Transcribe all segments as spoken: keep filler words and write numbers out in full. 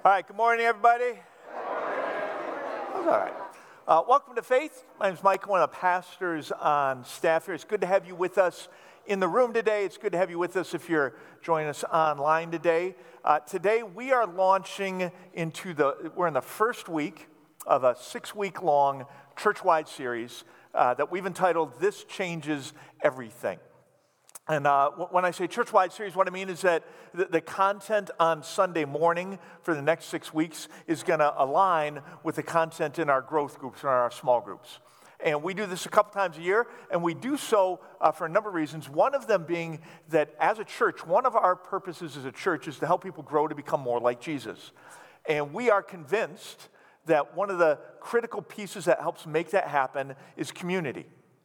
All right, good morning, everybody. That's all right. Uh, welcome to Faith. My name is Mike, one of the pastors on staff here. It's good to have you with us in the room today. It's good to have you with us if you're joining us online today. Uh, today, we are launching into the, we're in the first week of a six-week-long church-wide series uh, that we've entitled, This Changes Everything. And uh, when I say church-wide series, what I mean is that the, the content on Sunday morning for the next six weeks is going to align with the content in our growth groups and our small groups. And we do this a couple times a year, and we do so uh, for a number of reasons. One of them being that as a church, one of our purposes as a church is to help people grow to become more like Jesus. And we are convinced that one of the critical pieces that helps make that happen is community.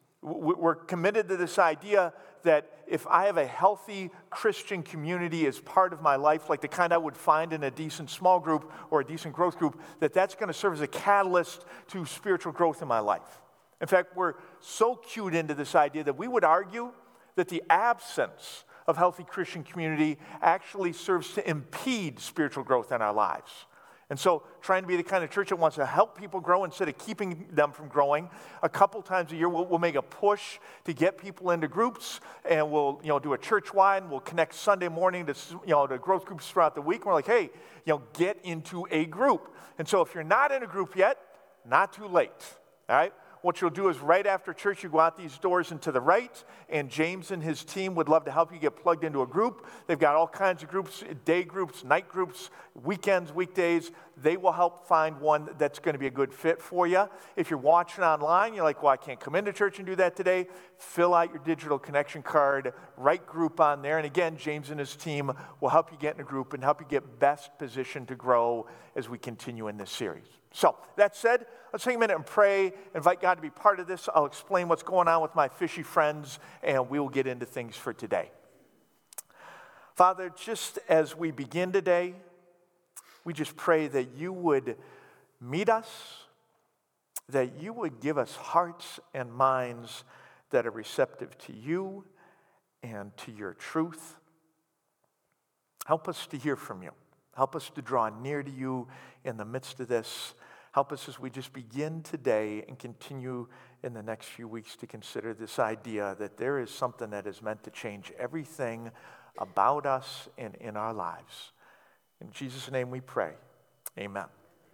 We're committed to this idea that if I have a healthy Christian community as part of my life, like the kind I would find in a decent small group or a decent growth group, that that's going to serve as a catalyst to spiritual growth in my life. In fact, we're so cued into this idea that we would argue that the absence of healthy Christian community actually serves to impede spiritual growth in our lives. And so trying to be the kind of church that wants to help people grow instead of keeping them from growing, a couple times a year we'll, we'll make a push to get people into groups, and we'll you know do a church-wide, and we'll connect Sunday morning to you know to growth groups throughout the week. And we're like, hey, you know, get into a group. And so if you're not in a group yet, not too late, all right? What you'll do is right after church, you go out these doors and to the right, and James and his team would love to help you get plugged into a group. They've got all kinds of groups, day groups, night groups, weekends, weekdays. They will help find one that's going to be a good fit for you. If you're watching online, you're like, well, I can't come into church and do that today. Fill out your digital connection card, write group on there. And again, James and his team will help you get in a group and help you get best positioned to grow as we continue in this series. So, that said, let's take a minute and pray, invite God to be part of this. I'll explain what's going on with my fishy friends, and we will get into things for today. Father, just as we begin today, we just pray that you would meet us, that you would give us hearts and minds that are receptive to you and to your truth. Help us to hear from you. Help us to draw near to you in the midst of this. Help us as we just begin today and continue in the next few weeks to consider this idea that there is something that is meant to change everything about us and in our lives. In Jesus' name we pray. Amen.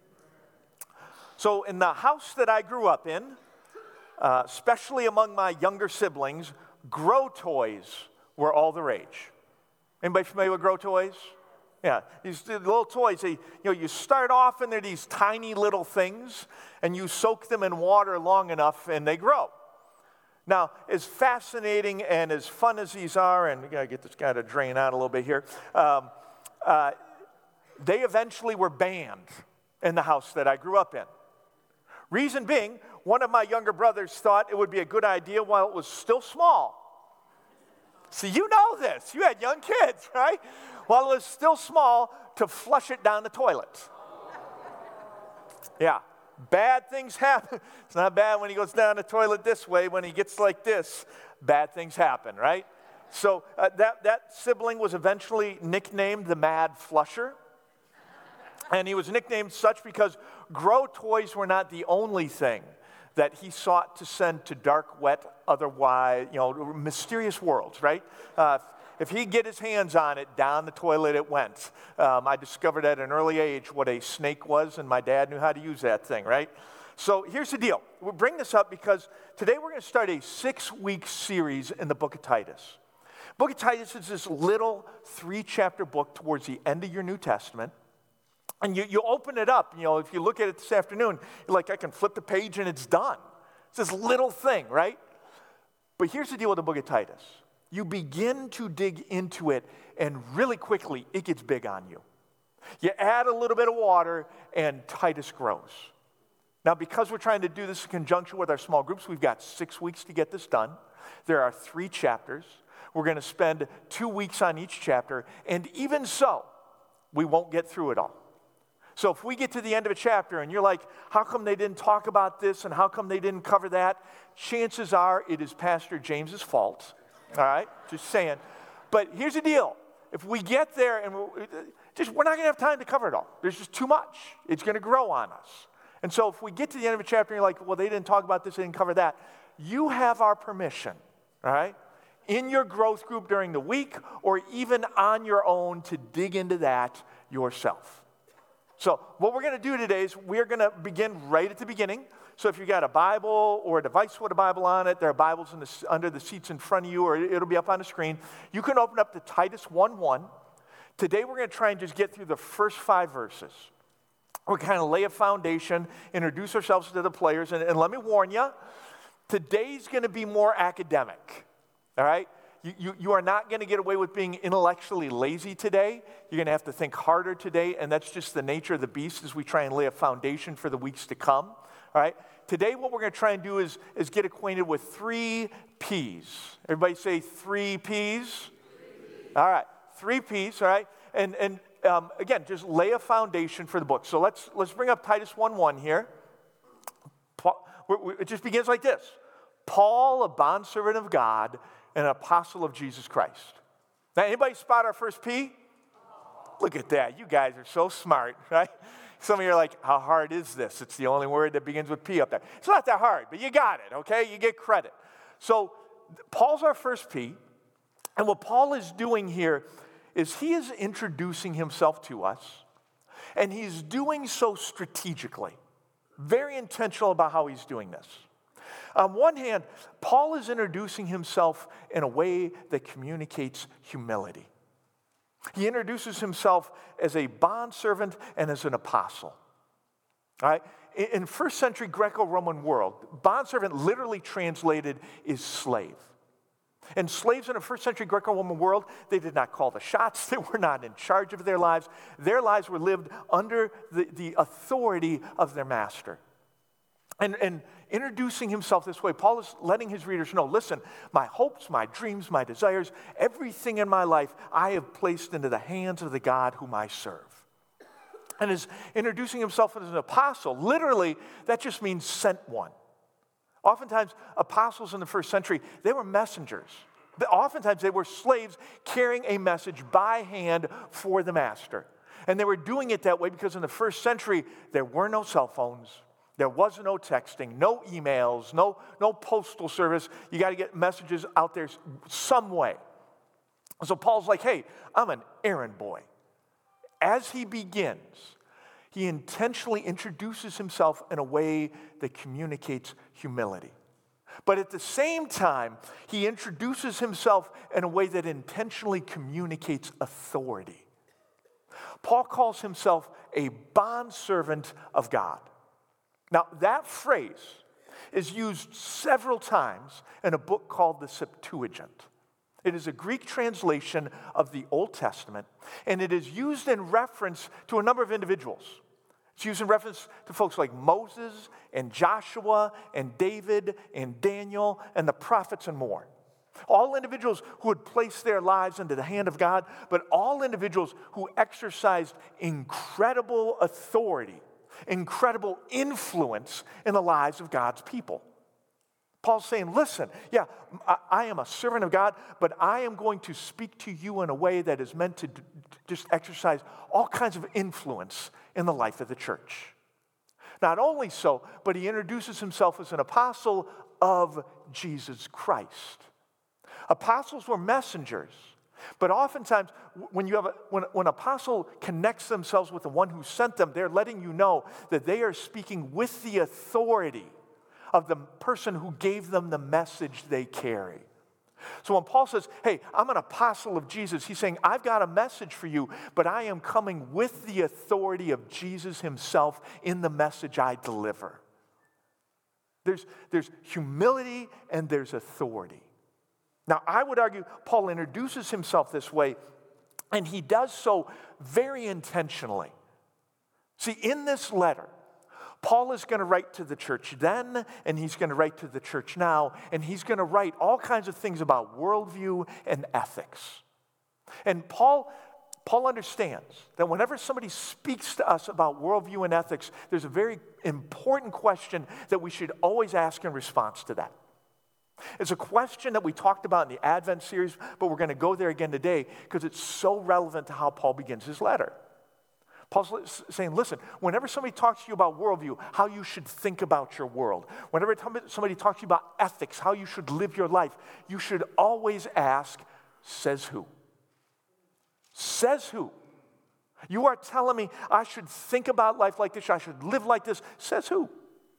So in the house that I grew up in, uh, especially among my younger siblings, Grow toys were all the rage. Anybody familiar with Grow toys? Yeah, these little toys, they, you know, you start off and they're these tiny little things, and you soak them in water long enough and they grow. Now, as fascinating and as fun as these are, and we got to get this guy to drain out a little bit here, um, uh, they eventually were banned in the house that I grew up in. Reason being, one of my younger brothers thought it would be a good idea while it was still small. See, you know this. You had young kids, right? While it was still small, to flush it down the toilet. Yeah, bad things happen. It's not bad when he goes down the toilet this way. When he gets like this, bad things happen, right? So uh, that, that sibling was eventually nicknamed the Mad Flusher. And he was nicknamed such because Grow toys were not the only thing that he sought to send to dark, wet, otherwise, you know, mysterious worlds, right? Uh, if he'd get his hands on it, down the toilet it went. Um, I discovered at an early age what a snake was, and my dad knew how to use that thing, right? So here's the deal. We'll bring this up because today we're going to start a six-week series in the book of Titus. Book of Titus is this little three-chapter book towards the end of your New Testament. And you, you open it up, you know, if you look at it this afternoon, you're like, I can flip the page and it's done. It's this little thing, right? But here's the deal with the book of Titus. You begin to dig into it, and really quickly, it gets big on you. You add a little bit of water, and Titus grows. Now, because we're trying to do this in conjunction with our small groups, we've got six weeks to get this done. There are three chapters. We're going to spend two weeks on each chapter, and even so, we won't get through it all. So if we get to the end of a chapter and you're like, how come they didn't talk about this and how come they didn't cover that? Chances are it is Pastor James's fault. All right? Just saying. But here's the deal. If we get there and just we're not going to have time to cover it all. There's just too much. It's going to grow on us. And so if we get to the end of a chapter and you're like, well, they didn't talk about this, they didn't cover that, you have our permission, all right, in your growth group during the week or even on your own to dig into that yourself. So what we're going to do today is we're going to begin right at the beginning. So if you've got a Bible or a device with a Bible on it, there are Bibles in the, under the seats in front of you, or it'll be up on the screen. You can open up to Titus one one. Today we're going to try and just get through the first five verses. We're kind of lay a foundation, introduce ourselves to the players, and, and let me warn you, today's going to be more academic, all right? You, you, you are not going to get away with being intellectually lazy today. You're going to have to think harder today, and that's just the nature of the beast as we try and lay a foundation for the weeks to come, all right? Today what we're going to try and do is, is get acquainted with three P's. Everybody say three P's? All right, three P's, all right? And, and um, again, just lay a foundation for the book. So let's, let's bring up Titus one one here. Paul, it just begins like this. Paul, a bondservant of God, and an apostle of Jesus Christ. Now, anybody spot our first P? Look at that. You guys are so smart, right? Some of you are like, how hard is this? It's the only word that begins with P up there. It's not that hard, but you got it, okay? You get credit. So Paul's our first P, and what Paul is doing here is he is introducing himself to us, and he's doing so strategically, very intentional about how he's doing this. On one hand, Paul is introducing himself in a way that communicates humility. He introduces himself as a bondservant and as an apostle. All right? In first century Greco-Roman world, bondservant literally translated is slave. And slaves in a first century Greco-Roman world, they did not call the shots. They were not in charge of their lives. Their lives were lived under the, the authority of their master. And, and introducing himself this way, Paul is letting his readers know, listen, my hopes, my dreams, my desires, everything in my life, I have placed into the hands of the God whom I serve. And is introducing himself as an apostle, literally, that just means sent one. Oftentimes, apostles in the first century, they were messengers. Oftentimes, they were slaves carrying a message by hand for the master. And they were doing it that way because in the first century, there were no cell phones. There was no texting, no emails, no, no postal service. You got to get messages out there some way. So Paul's like, hey, I'm an errand boy. As he begins, he intentionally introduces himself in a way that communicates humility. But at the same time, he introduces himself in a way that intentionally communicates authority. Paul calls himself a bondservant of God. Now, that phrase is used several times in a book called the Septuagint. It is a Greek translation of the Old Testament, and it is used in reference to a number of individuals. It's used in reference to folks like Moses and Joshua and David and Daniel and the prophets and more. All individuals who had placed their lives into the hand of God, but all individuals who exercised incredible authority, incredible influence in the lives of God's people. Paul's saying, listen, yeah, I, I am a servant of God, but I am going to speak to you in a way that is meant to d- just exercise all kinds of influence in the life of the church. Not only so, but he introduces himself as an apostle of Jesus Christ. Apostles were messengers. But oftentimes, when you have a, when, when an apostle connects themselves with the one who sent them, they're letting you know that they are speaking with the authority of the person who gave them the message they carry. So when Paul says, hey, I'm an apostle of Jesus, he's saying, I've got a message for you, but I am coming with the authority of Jesus himself in the message I deliver. There's, there's humility and there's authority. Now, I would argue Paul introduces himself this way, and he does so very intentionally. See, in this letter, Paul is going to write to the church then, and he's going to write to the church now, and he's going to write all kinds of things about worldview and ethics. And Paul, Paul understands that whenever somebody speaks to us about worldview and ethics, there's a very important question that we should always ask in response to that. It's a question that we talked about in the Advent series, but we're going to go there again today because it's so relevant to how Paul begins his letter. Paul's saying, listen, whenever somebody talks to you about worldview, how you should think about your world, whenever somebody talks to you about ethics, how you should live your life, you should always ask, says who? Says who? You are telling me I should think about life like this, I should live like this, says who?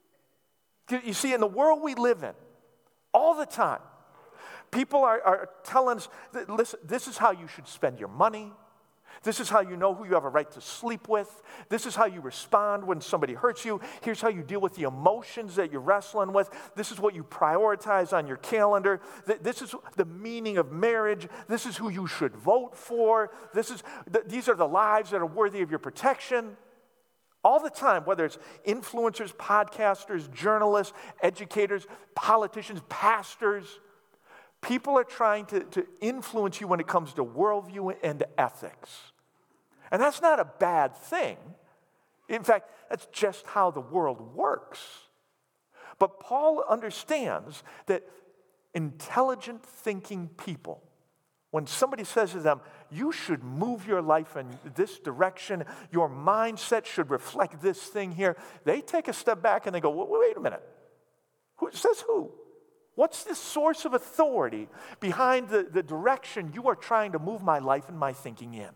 You see, in the world we live in, all the time, people are, are telling us, that, listen, this is how you should spend your money. This is how you know who you have a right to sleep with. This is how you respond when somebody hurts you. Here's how you deal with the emotions that you're wrestling with. This is what you prioritize on your calendar. This is the meaning of marriage. This is who you should vote for. This is, these are the lives that are worthy of your protection. All the time, whether it's influencers, podcasters, journalists, educators, politicians, pastors, people are trying to, to influence you when it comes to worldview and ethics. And that's not a bad thing. In fact, that's just how the world works. But Paul understands that intelligent thinking people, when somebody says to them, you should move your life in this direction, your mindset should reflect this thing here, they take a step back and they go, wait a minute. Who says who? What's the source of authority behind the, the direction you are trying to move my life and my thinking in?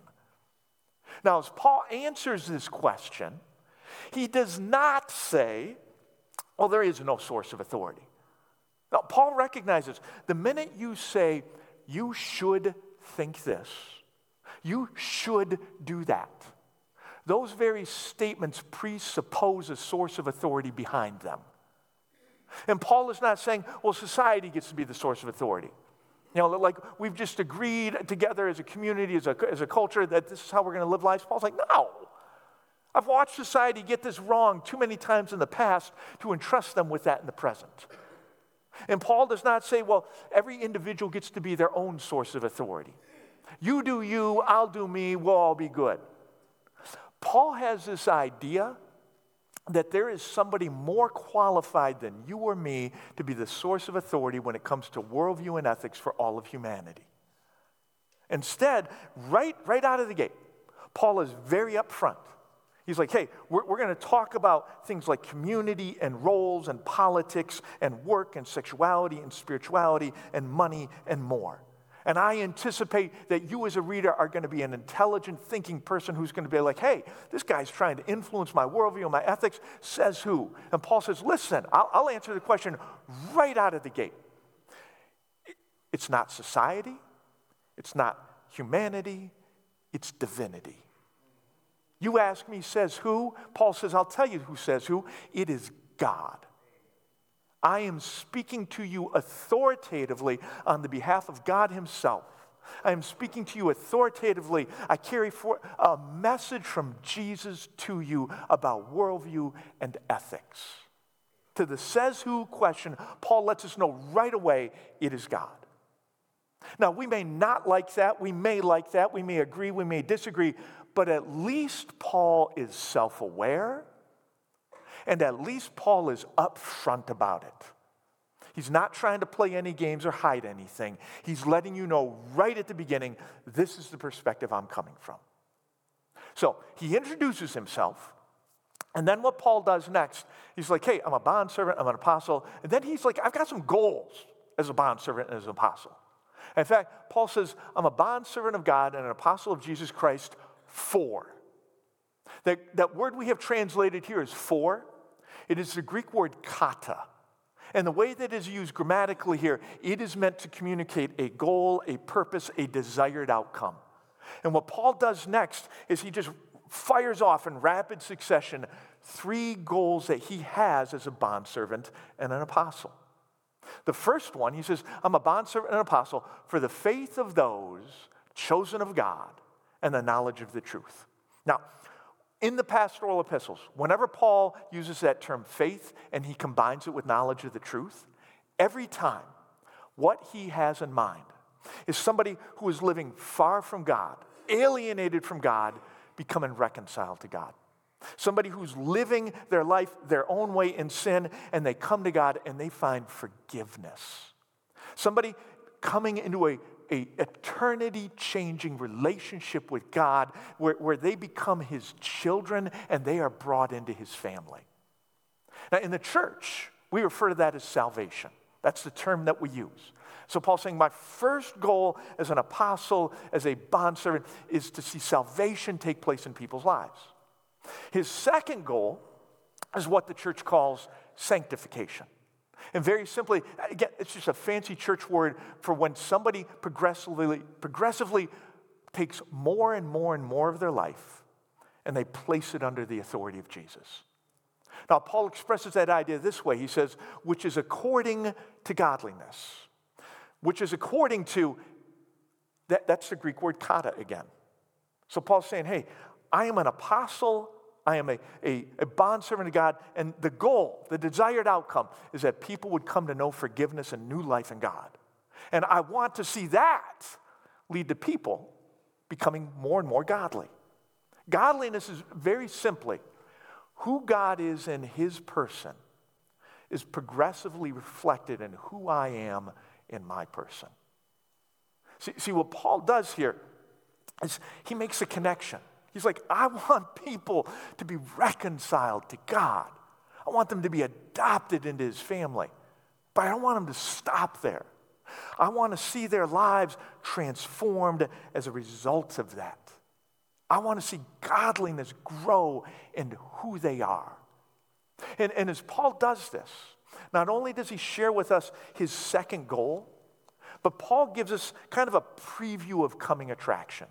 Now, as Paul answers this question, he does not say, well, there is no source of authority. Now, Paul recognizes the minute you say, you should think this, you should do that, those very statements presuppose a source of authority behind them. And Paul is not saying, well, society gets to be the source of authority. You know, like we've just agreed together as a community, as a, as a culture, that this is how we're going to live lives. Paul's like, no. I've watched society get this wrong too many times in the past to entrust them with that in the present. And Paul does not say, well, every individual gets to be their own source of authority. You do you, I'll do me, we'll all be good. Paul has this idea that there is somebody more qualified than you or me to be the source of authority when it comes to worldview and ethics for all of humanity. Instead, right, right out of the gate, Paul is very upfront. He's like, hey, we're, we're going to talk about things like community and roles and politics and work and sexuality and spirituality and money and more. And I anticipate that you as a reader are going to be an intelligent, thinking person who's going to be like, hey, this guy's trying to influence my worldview and my ethics. Says who? And Paul says, listen, I'll, I'll answer the question right out of the gate. It's not society. It's not humanity. It's divinity. You ask me, says who? Paul says, I'll tell you who says who. It is God. I am speaking to you authoritatively on the behalf of God himself. I am speaking to you authoritatively. I carry for a message from Jesus to you about worldview and ethics. To the says who question, Paul lets us know right away it is God. Now, we may not like that. We may like that. We may agree. We may disagree. But at least Paul is self-aware. And at least Paul is upfront about it. He's not trying to play any games or hide anything. He's letting you know right at the beginning, this is the perspective I'm coming from. So he introduces himself. And then what Paul does next, he's like, hey, I'm a bondservant, I'm an apostle. And then he's like, I've got some goals as a bondservant and as an apostle. In fact, Paul says, I'm a bondservant of God and an apostle of Jesus Christ for. That, that word we have translated here is for. It is the Greek word kata. And the way that it is used grammatically here, it is meant to communicate a goal, a purpose, a desired outcome. And what Paul does next is he just fires off in rapid succession three goals that he has as a bondservant and an apostle. The first one, he says, I'm a bondservant and an apostle for the faith of those chosen of God and the knowledge of the truth. Now, in the pastoral epistles, whenever Paul uses that term faith and he combines it with knowledge of the truth, every time what he has in mind is somebody who is living far from God, alienated from God, becoming reconciled to God. Somebody who's living their life their own way in sin, and they come to God and they find forgiveness. Somebody coming into a, a eternity-changing relationship with God where, where they become his children and they are brought into his family. Now, in the church, we refer to that as salvation. That's the term that we use. So Paul's saying, my first goal as an apostle, as a bondservant, is to see salvation take place in people's lives. His second goal is what the church calls sanctification. And very simply, again, it's just a fancy church word for when somebody progressively, progressively takes more and more and more of their life and they place it under the authority of Jesus. Now, Paul expresses that idea this way. He says, which is according to godliness. Which is according to, that, that's the Greek word kata again. So Paul's saying, hey, I am an apostle, I am a, a, a bondservant of God, and the goal, the desired outcome, is that people would come to know forgiveness and new life in God. And I want to see that lead to people becoming more and more godly. Godliness is very simply who God is in his person is progressively reflected in who I am in my person. See, see, what Paul does here is he makes a connection. He's like, I want people to be reconciled to God. I want them to be adopted into his family. But I don't want them to stop there. I want to see their lives transformed as a result of that. I want to see godliness grow in who they are. And, and as Paul does this, not only does he share with us his second goal, but Paul gives us kind of a preview of coming attractions.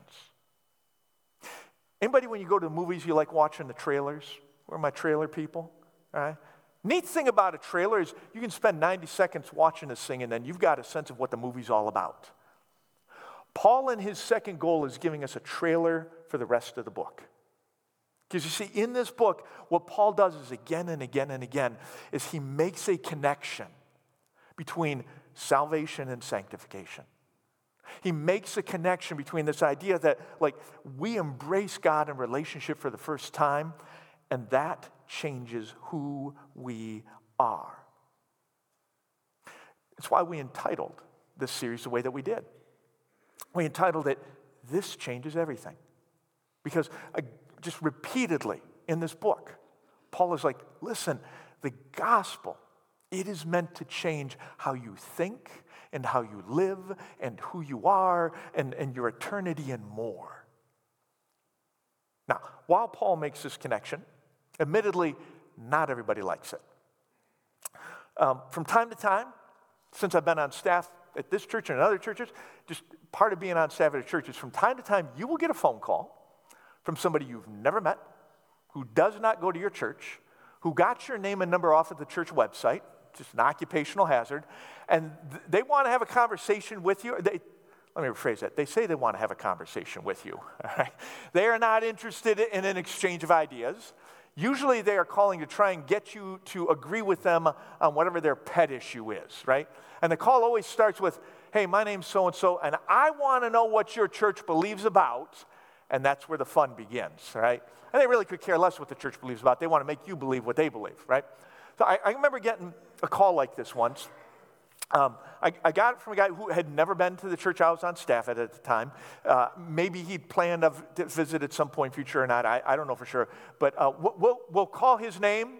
Anybody, when you go to the movies, you like watching the trailers? Where are my trailer people? All right. Neat thing about a trailer is you can spend ninety seconds watching this thing and then you've got a sense of what the movie's all about. Paul, in his second goal, is giving us a trailer for the rest of the book. Because you see, in this book, what Paul does is again and again and again, is he makes a connection between salvation and sanctification. He makes a connection between this idea that, like, we embrace God in relationship for the first time, and that changes who we are. It's why we entitled this series the way that we did. We entitled it, This Changes Everything. Because uh, just repeatedly in this book, Paul is like, listen, the gospel, it is meant to change how you think and how you live and who you are and, and your eternity and more. Now, while Paul makes this connection, admittedly, not everybody likes it. Um, from time to time, since I've been on staff at this church and other churches, just part of being on staff at a church is from time to time, you will get a phone call from somebody you've never met, who does not go to your church, who got your name and number off of the church website, just an occupational hazard, and th- they want to have a conversation with you. They, let me rephrase that. They say they want to have a conversation with you. All right? They are not interested in an exchange of ideas. Usually they are calling to try and get you to agree with them on whatever their pet issue is, right? And the call always starts with, hey, my name's so-and-so, and I want to know what your church believes about. And that's where the fun begins, right? And they really could care less what the church believes about. They want to make you believe what they believe, right? So I, I remember getting a call like this once. Um, I, I got it from a guy who had never been to the church I was on staff at at the time. Uh, maybe he'd planned to visit at some point in the future or not. I, I don't know for sure. But uh, we'll, we'll call his name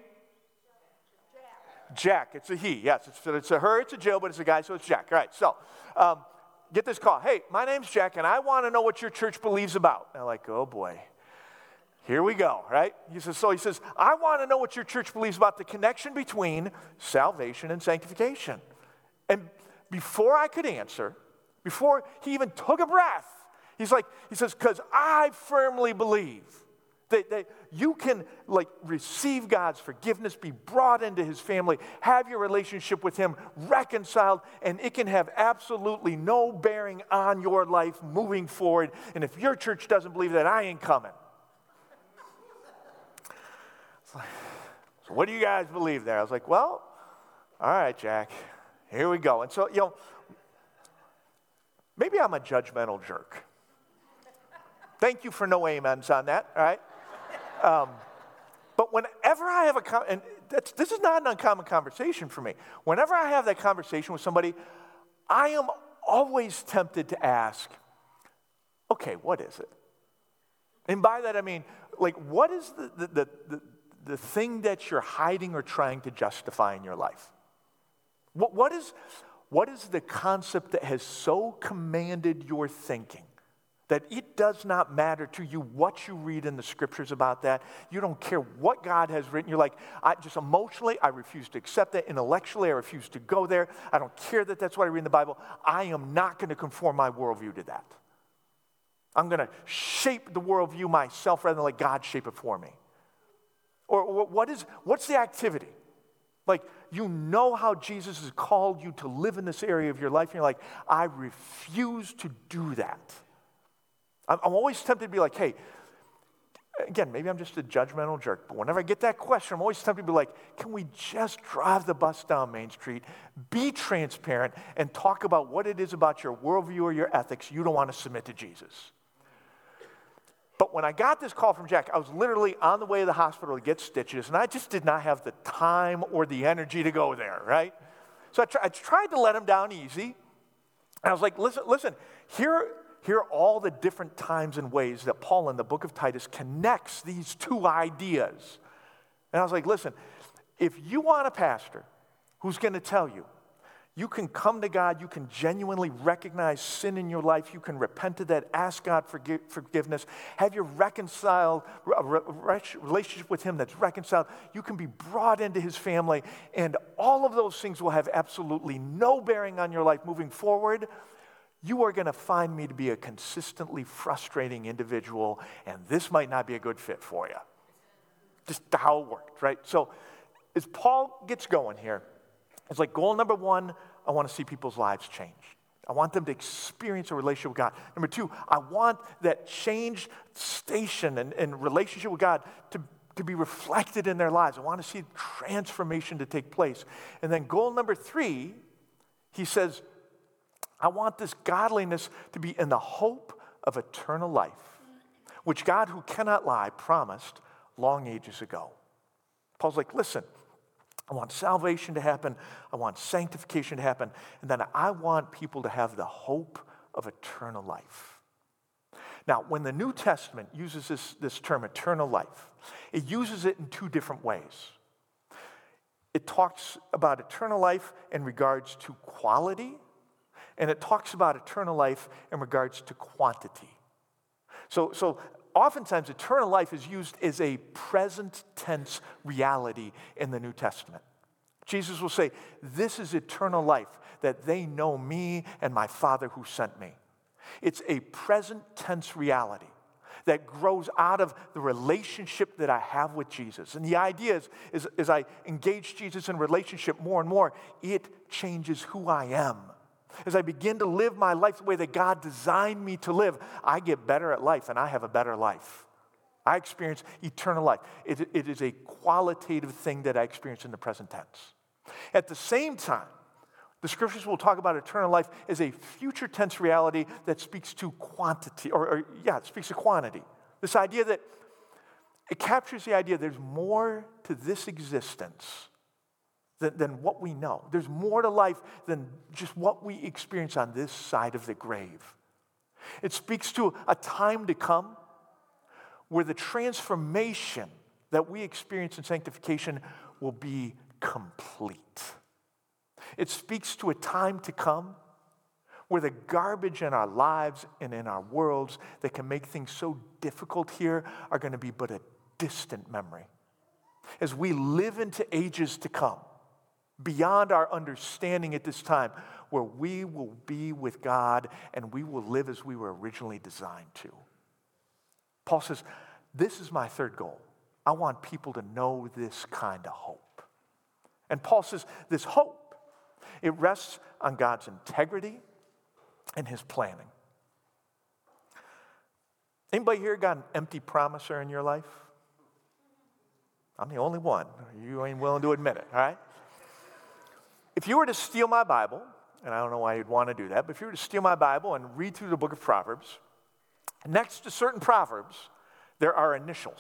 Jack. Jack. It's a he. Yes, it's, it's a her, it's a Jill, but it's a guy, so it's Jack. All right, so um, get this call. Hey, my name's Jack, and I want to know what your church believes about. And I'm like, oh, boy. Here we go, right? He says, so he says, I want to know what your church believes about the connection between salvation and sanctification. And before I could answer, before he even took a breath, he's like, he says, because I firmly believe that, that you can like receive God's forgiveness, be brought into his family, have your relationship with him reconciled, and it can have absolutely no bearing on your life moving forward. And if your church doesn't believe that, I ain't coming. Like, so what do you guys believe there? I was like, well, all right, Jack, here we go. And so, you know, maybe I'm a judgmental jerk. Thank you for no amens on that, all right? Um, but whenever I have a, and that's, this is not an uncommon conversation for me. Whenever I have that conversation with somebody, I am always tempted to ask, okay, what is it? And by that I mean, like, what is the, the, the, the, the thing that you're hiding or trying to justify in your life? What, what, is, what is the concept that has so commanded your thinking that it does not matter to you what you read in the scriptures about that? You don't care what God has written. You're like, I just emotionally, I refuse to accept that. Intellectually, I refuse to go there. I don't care that that's what I read in the Bible. I am not going to conform my worldview to that. I'm going to shape the worldview myself rather than let God shape it for me. Or, or what is, what's the activity? Like, you know how Jesus has called you to live in this area of your life, and you're like, I refuse to do that. I'm, I'm always tempted to be like, hey, again, maybe I'm just a judgmental jerk, but whenever I get that question, I'm always tempted to be like, can we just drive the bus down Main Street, be transparent, and talk about what it is about your worldview or your ethics you don't want to submit to Jesus? But when I got this call from Jack, I was literally on the way to the hospital to get stitches, and I just did not have the time or the energy to go there, right? So I, try, I tried to let him down easy. And I was like, listen, listen, here, here are all the different times and ways that Paul in the book of Titus connects these two ideas. And I was like, listen, if you want a pastor who's going to tell you, you can come to God, you can genuinely recognize sin in your life, you can repent of that, ask God for forgiveness, have your reconciled relationship with him that's reconciled, you can be brought into his family, and all of those things will have absolutely no bearing on your life moving forward. You are going to find me to be a consistently frustrating individual, and this might not be a good fit for you. Just how it worked, right? So as Paul gets going here, it's like goal number one, I want to see people's lives change. I want them to experience a relationship with God. Number two, I want that changed station and, and relationship with God to, to be reflected in their lives. I want to see transformation to take place. And then goal number three, he says, I want this godliness to be in the hope of eternal life, which God, who cannot lie, promised long ages ago. Paul's like, listen, I want salvation to happen. I want sanctification to happen. And then I want people to have the hope of eternal life. Now, when the New Testament uses this, this term, eternal life, it uses it in two different ways. It talks about eternal life in regards to quality, and it talks about eternal life in regards to quantity. So, so oftentimes, eternal life is used as a present tense reality in the New Testament. Jesus will say, this is eternal life, that they know me and my Father who sent me. It's a present tense reality that grows out of the relationship that I have with Jesus. And the idea is, is as I engage Jesus in relationship more and more, it changes who I am. As I begin to live my life the way that God designed me to live, I get better at life and I have a better life. I experience eternal life. It, it is a qualitative thing that I experience in the present tense. At the same time, the scriptures will talk about eternal life as a future tense reality that speaks to quantity, or, or yeah, it speaks to quantity. This idea that it captures the idea there's more to this existence Than, than what we know. There's more to life than just what we experience on this side of the grave. It speaks to a time to come where the transformation that we experience in sanctification will be complete. It speaks to a time to come where the garbage in our lives and in our worlds that can make things so difficult here are going to be but a distant memory. As we live into ages to come, beyond our understanding at this time, where we will be with God and we will live as we were originally designed to. Paul says, this is my third goal. I want people to know this kind of hope. And Paul says, this hope, it rests on God's integrity and his planning. Anybody here got an empty promiser in your life? I'm the only one. You ain't willing to admit it, all right? If you were to steal my Bible, and I don't know why you'd want to do that, but if you were to steal my Bible and read through the book of Proverbs, next to certain Proverbs, there are initials.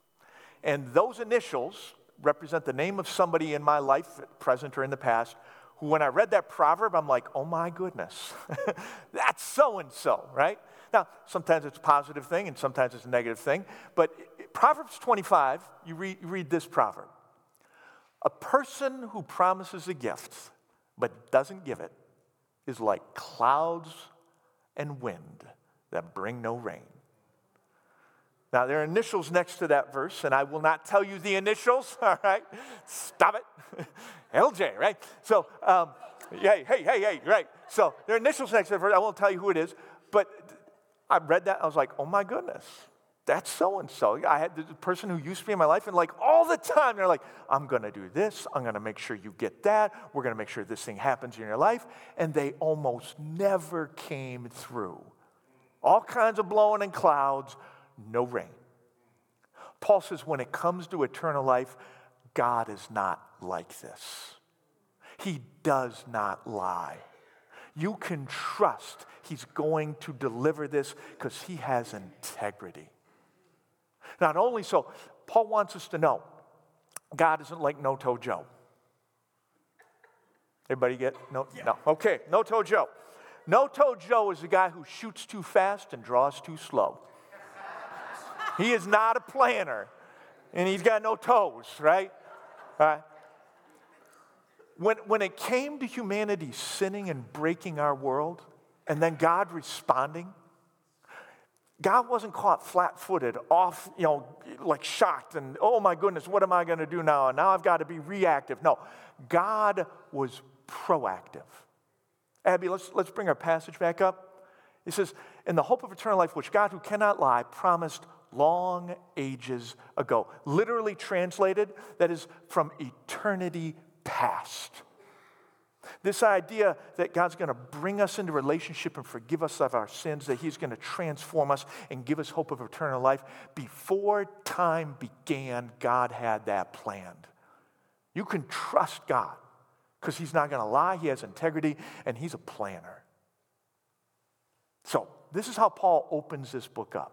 And those initials represent the name of somebody in my life, present or in the past, who when I read that proverb, I'm like, oh my goodness, that's so-and-so, right? Now, sometimes it's a positive thing and sometimes it's a negative thing, but Proverbs twenty-five, you read, you read this proverb. A person who promises a gift but doesn't give it is like clouds and wind that bring no rain. Now, there are initials next to that verse, and I will not tell you the initials, all right? Stop it. L J, right? So, um, hey, hey, hey, hey, right. So, there are initials next to that verse. I won't tell you who it is, but I read that. I was like, oh, my goodness. That's so-and-so. I had the person who used to be in my life, and like all the time, they're like, I'm going to do this. I'm going to make sure you get that. We're going to make sure this thing happens in your life. And they almost never came through. All kinds of blowing in clouds, no rain. Paul says when it comes to eternal life, God is not like this. He does not lie. You can trust he's going to deliver this because he has integrity. Not only so, Paul wants us to know God isn't like No-Toe Joe. Everybody get no? Yeah. No. Okay, No-Toe Joe. No-Toe Joe is the guy who shoots too fast and draws too slow. He is not a planner, and he's got no toes, right? Right? When, when it came to humanity sinning and breaking our world, and then God responding, God wasn't caught flat-footed, off, you know, like shocked and, oh my goodness, what am I going to do now? And now I've got to be reactive. No, God was proactive. Abby, let's, let's bring our passage back up. It says, in the hope of eternal life, which God who cannot lie promised long ages ago. Literally translated, that is from eternity past. This idea that God's going to bring us into relationship and forgive us of our sins, that he's going to transform us and give us hope of eternal life. Before time began, God had that planned. You can trust God because he's not going to lie, he has integrity, and he's a planner. So, this is how Paul opens this book up.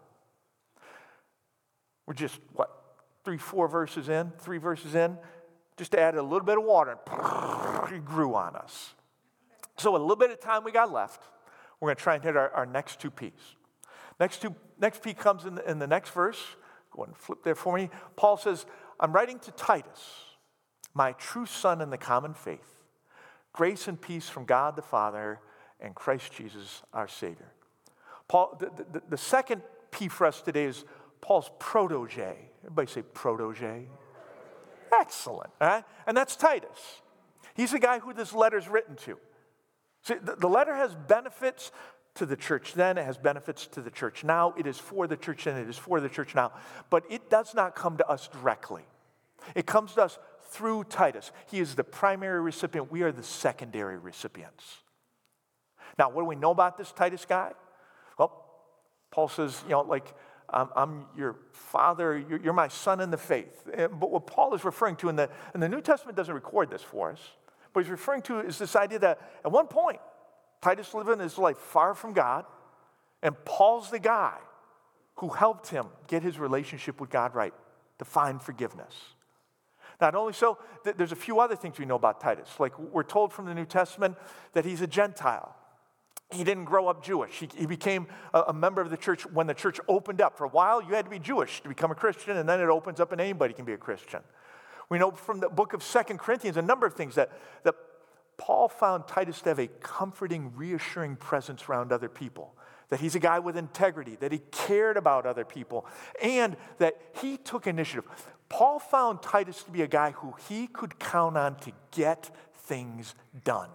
We're just, what, three, four verses in, three verses in, just to add a little bit of water, and it grew on us. So a little bit of time we got left, we're going to try and hit our, our next two P's. Next two, next P comes in the, in the next verse. Go ahead and flip there for me. Paul says, I'm writing to Titus, my true son in the common faith. Grace and peace from God the Father and Christ Jesus our Savior. Paul, the, the, the second P for us today is Paul's protege. Everybody say protege. Excellent. Right? And that's Titus. He's the guy who this letter is written to. See, the, the letter has benefits to the church then. It has benefits to the church now. It is for the church then. It is for the church now. But it does not come to us directly. It comes to us through Titus. He is the primary recipient. We are the secondary recipients. Now, what do we know about this Titus guy? Well, Paul says, you know, like, Um, I'm your father, you're, you're my son in the faith. But what Paul is referring to, in the, and the New Testament doesn't record this for us, but he's referring to is this idea that at one point, Titus lived in his life far from God, and Paul's the guy who helped him get his relationship with God right, to find forgiveness. Not only so, th- there's a few other things we know about Titus. Like we're told from the New Testament that he's a Gentile. He didn't grow up Jewish. He, he became a, a member of the church when the church opened up. For a while, you had to be Jewish to become a Christian, and then it opens up and anybody can be a Christian. We know from the book of Second Corinthians a number of things that, that Paul found Titus to have a comforting, reassuring presence around other people. That he's a guy with integrity, that he cared about other people, and that he took initiative. Paul found Titus to be a guy who he could count on to get things done.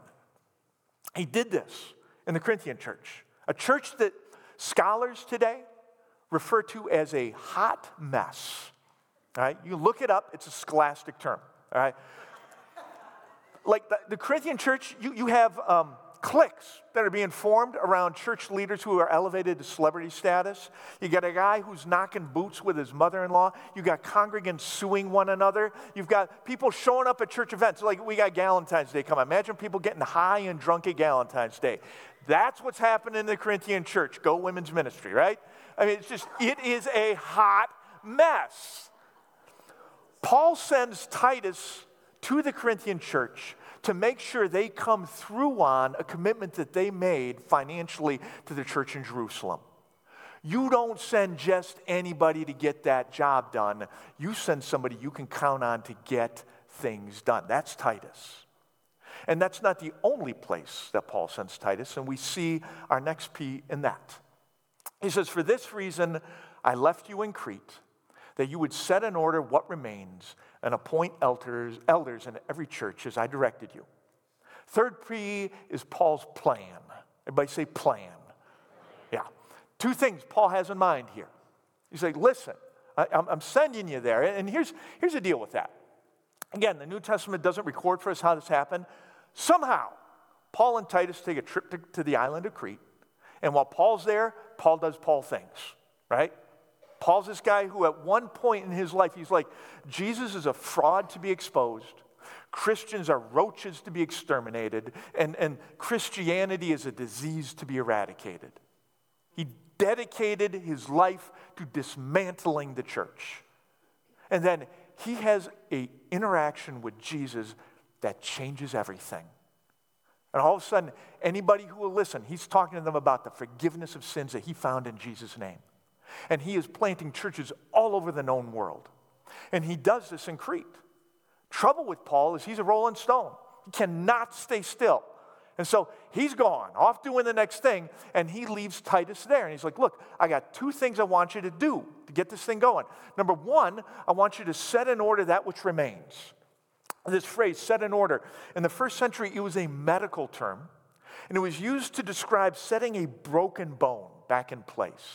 He did this in the Corinthian church, a church that scholars today refer to as a hot mess. All right, you look it up, it's a scholastic term. All right, like the, the Corinthian church, you, you have um, cliques that are being formed around church leaders who are elevated to celebrity status. You got a guy who's knocking boots with his mother-in-law. You got congregants suing one another. You've got people showing up at church events. Like we got Galentine's Day coming. Imagine people getting high and drunk at Galentine's Day. That's what's happening in the Corinthian church. Go women's ministry, right? I mean, it's just, it is a hot mess. Paul sends Titus to the Corinthian church to make sure they come through on a commitment that they made financially to the church in Jerusalem. You don't send just anybody to get that job done. You send somebody you can count on to get things done. That's Titus. And that's not the only place that Paul sends Titus, and we see our next P in that. He says, "For this reason I left you in Crete, that you would set in order what remains and appoint elders, elders in every church as I directed you." Third P is Paul's plan. Everybody say plan. Yeah. Two things Paul has in mind here. He's like, listen, I, I'm, I'm sending you there. And here's, here's the deal with that. Again, the New Testament doesn't record for us how this happened. Somehow, Paul and Titus take a trip to, to the island of Crete. And while Paul's there, Paul does Paul things, right? Paul's this guy who at one point in his life, he's like, Jesus is a fraud to be exposed. Christians are roaches to be exterminated. And, and Christianity is a disease to be eradicated. He dedicated his life to dismantling the church. And then he has an interaction with Jesus that changes everything. And all of a sudden, anybody who will listen, he's talking to them about the forgiveness of sins that he found in Jesus' name. And he is planting churches all over the known world. And he does this in Crete. Trouble with Paul is he's a rolling stone. He cannot stay still. And so he's gone, off doing the next thing, and he leaves Titus there. And he's like, look, I got two things I want you to do to get this thing going. Number one, I want you to set in order that which remains. This phrase, set in order, in the first century, it was a medical term, and it was used to describe setting a broken bone back in place.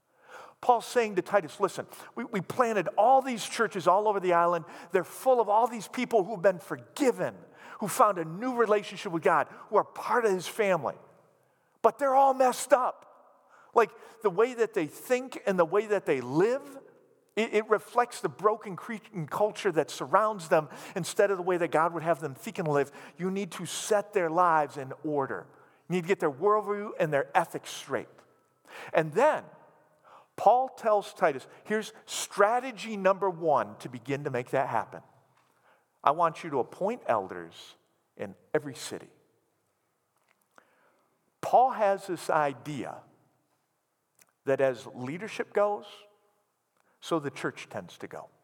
Paul's saying to Titus, listen, we, we planted all these churches all over the island. They're full of all these people who've been forgiven, who found a new relationship with God, who are part of his family. But they're all messed up. Like the way that they think and the way that they live, it, it reflects the broken Cretan culture that surrounds them instead of the way that God would have them think and live. You need to set their lives in order. You need to get their worldview and their ethics straight. And then Paul tells Titus, here's strategy number one to begin to make that happen. I want you to appoint elders in every city. Paul has this idea that as leadership goes, so the church tends to go.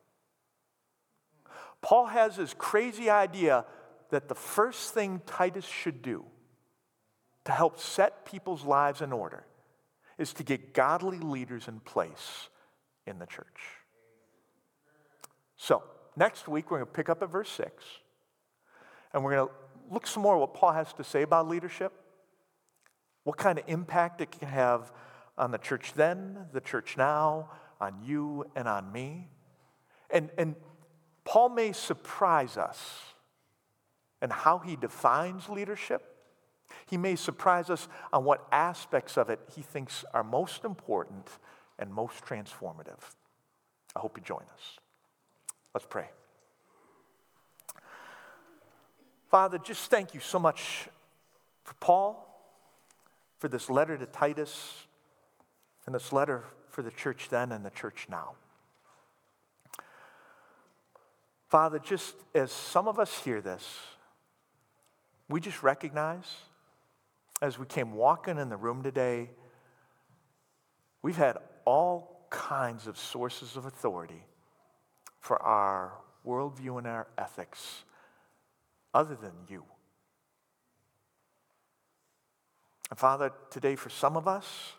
Paul has this crazy idea that the first thing Titus should do to help set people's lives in order is to get godly leaders in place in the church. So, next week we're going to pick up at verse six, and we're going to look some more at what Paul has to say about leadership, what kind of impact it can have on the church then, the church now, on you and on me. And, and Paul may surprise us in how he defines leadership. He may surprise us on what aspects of it he thinks are most important and most transformative. I hope you join us. Let's pray. Father, just thank you so much for Paul, for this letter to Titus, and this letter for the church then and the church now. Father, just as some of us hear this, we just recognize as we came walking in the room today, we've had all kinds of sources of authority for our worldview and our ethics other than you. And Father, today for some of us,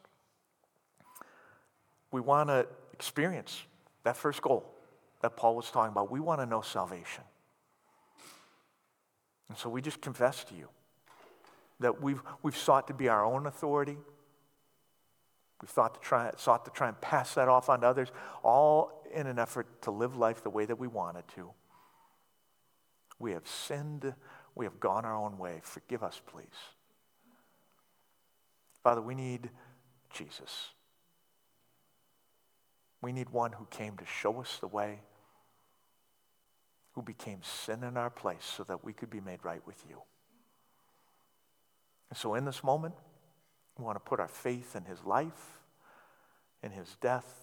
we want to experience that first goal that Paul was talking about. We want to know salvation. And so we just confess to you that we've, we've sought to be our own authority. We've thought to try, sought to try and pass that off on to others, all in an effort to live life the way that we wanted to. We have sinned. We have gone our own way. Forgive us, please. Father, we need Jesus. We need one who came to show us the way, who became sin in our place so that we could be made right with you. And so in this moment, we want to put our faith in his life, in his death,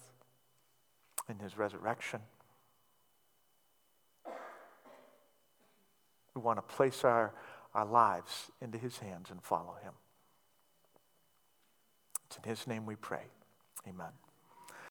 in his resurrection. We want to place our, our lives into his hands and follow him. It's in his name we pray. Amen.